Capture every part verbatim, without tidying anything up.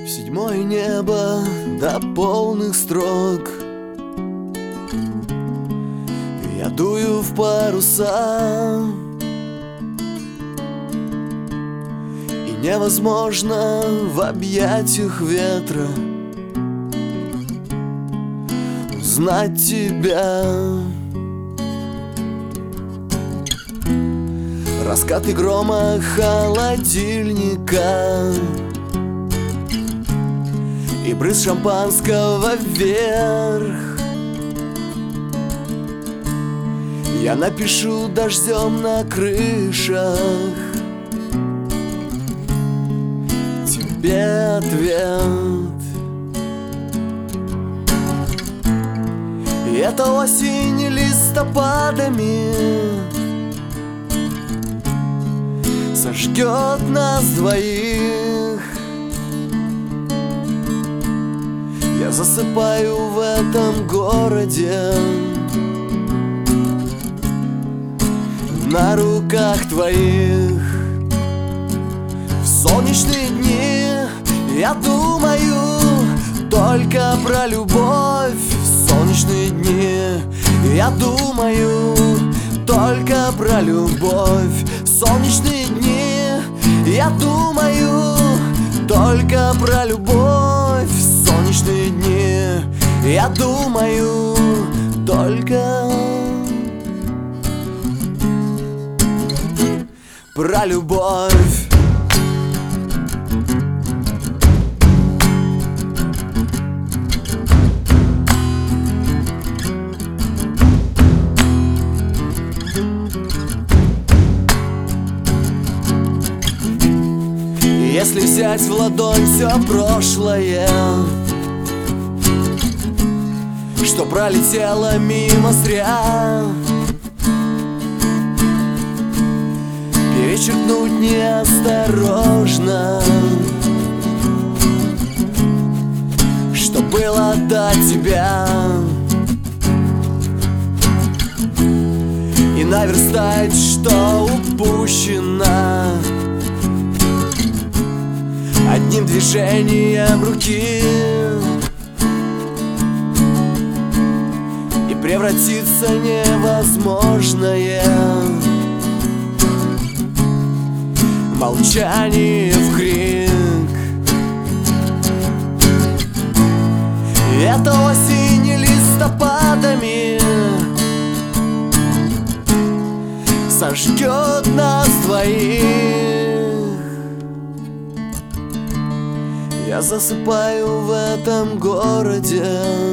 В седьмое небо до полных строк я дую в паруса, и невозможно в объятиях ветра узнать тебя. Раскаты грома холодильника и брызг шампанского вверх я напишу дождем на крышах тебе ответ. И эта осень листопадами сожгет нас двоих. Я засыпаю в этом городе на руках твоих. В солнечные дни я думаю только про любовь. В солнечные дни я думаю только про любовь. В солнечные дни я думаю только про любовь. В солнечные дни я думаю только про любовь. Если взять в ладонь все прошлое, что пролетело мимо зря, перечеркнуть неосторожно, что было до тебя, и наверстать, что упущено одним движением руки, и превратиться невозможное молчание в крик. И эта осень листопадами сожгет нас двоих. Я засыпаю в этом городе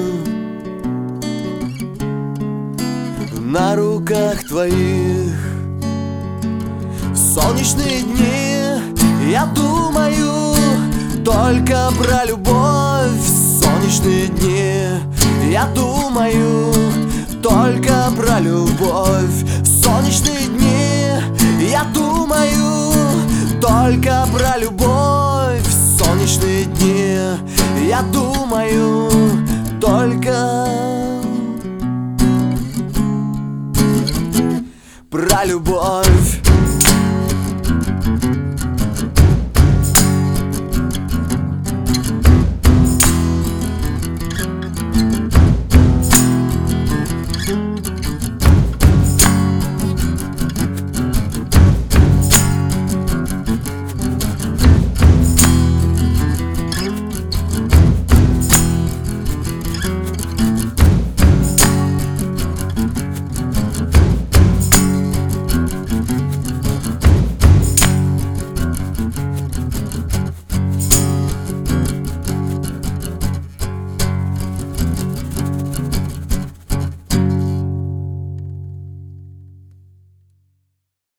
на руках твоих. В солнечные дни я думаю только про любовь. В солнечные дни я думаю только про любовь. В солнечные дни я думаю только про любовь. В солнечные дни я думаю только про любовь.